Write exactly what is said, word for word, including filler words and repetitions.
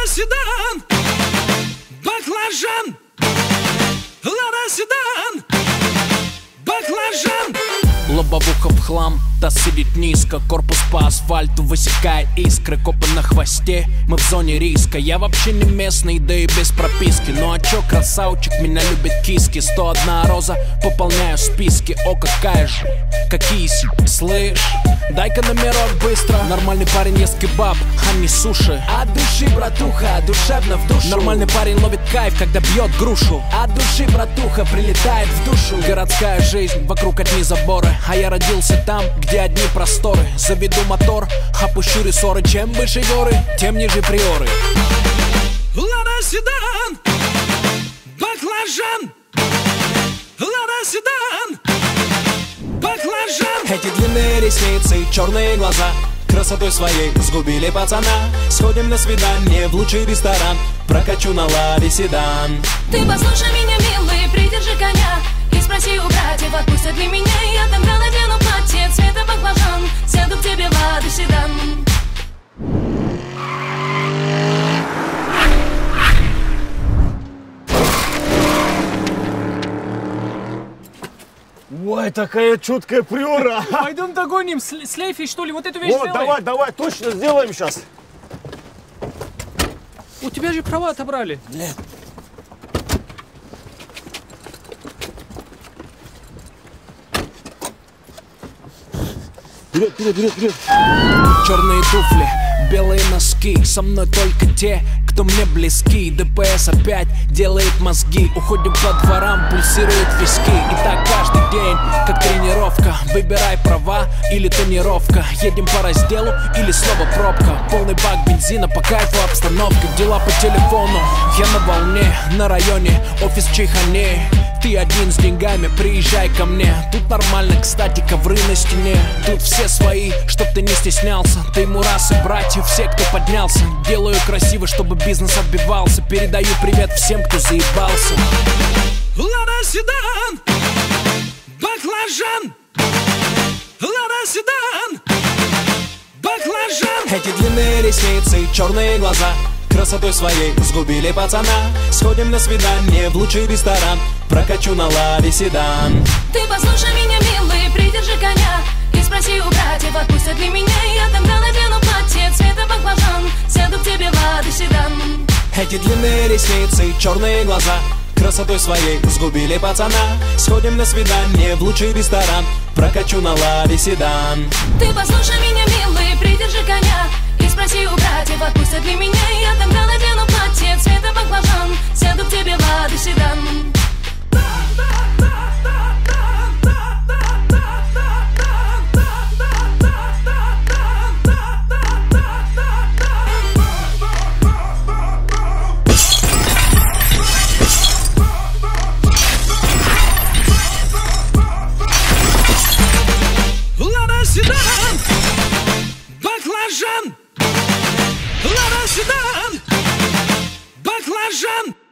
седан, баклажан. Лада седан, баклажан. Лобовуха в хлам, та сидит низко. Корпус по асфальту высекает искры. Копы на хвосте, мы в зоне риска. Я вообще не местный, да и без прописки. Ну а чё, красавчик, меня любят киски. Сто одна роза, пополняю списки. О, какая же, какие си, слышь. Дай-ка номерок быстро. Нормальный парень ест кебаб, а не суши. От души, братуха, душевно в душу. Нормальный парень ловит кайф, когда бьет грушу. От души, братуха, прилетает в душу. Городская жизнь, вокруг одни заборы. А я родился там, где одни просторы. Заведу мотор, опущу рессоры. Чем выше горы, тем ниже приоры. Лада седан, баклажан. Лада седан, баклажан. Эти длинные ресницы, черные глаза красотой своей сгубили пацана. Сходим на свидание в лучший ресторан. Прокачу на ладе седан. Ты послушай меня, милый, придержи коня. И спроси у братьев, отпустят ли меня. Я тогда надену платье цвета баклажан. Сяду к тебе в ладу седан. Ой, такая чуткая приора. Пойдем догоним, слейфи, что ли, вот эту вещь Вот, сделай. давай, давай, точно сделаем сейчас. У тебя же права отобрали. Нет. Вперед, вперед, вперед, вперед. Черные туфли, белые носки. Со мной только те, кто мне близки. ДПС опять делает мозги. Уходим по дворам, пульсируют виски. И так каждый день, как тренировка. Выбирай права или тонировка. Едем по разделу или снова пробка. Полный бак бензина, по кайфу обстановка. Дела по телефону, я на волне. На районе, офис в Чайхане. Ты один с деньгами, приезжай ко мне. Тут нормально, кстати, ковры на стене. Тут все свои, чтоб ты не стеснялся. Ты мурасы, братья, все, кто поднялся. Делаю красиво, чтобы бизнес отбивался. Передаю привет всем, кто заебался. Лада седан, баклажан. Лада седан, баклажан. Эти длинные ресницы, черные глаза красотой своей сгубили пацана. Сходим на свидание в лучший ресторан. Прокачу на ладе седан. Ты послушай меня, милый, придержи коня. И спроси у братьев, отпустят ли меня. Я тогда надену платье цвета баклажан. Сяду к тебе в ладу седан. Эти длинные ресницы, черные глаза красотой своей сгубили пацана. Сходим на свидание в лучший ресторан. Прокачу на ладе седан. Ты послушай меня, милый, придержи коня. И спроси у братьев, отпустят ли меня. Я тогда надену платье цвета баклажан. Сяду к тебе в ладу седан. Лада седан, баклажан. Лада седан, баклажан.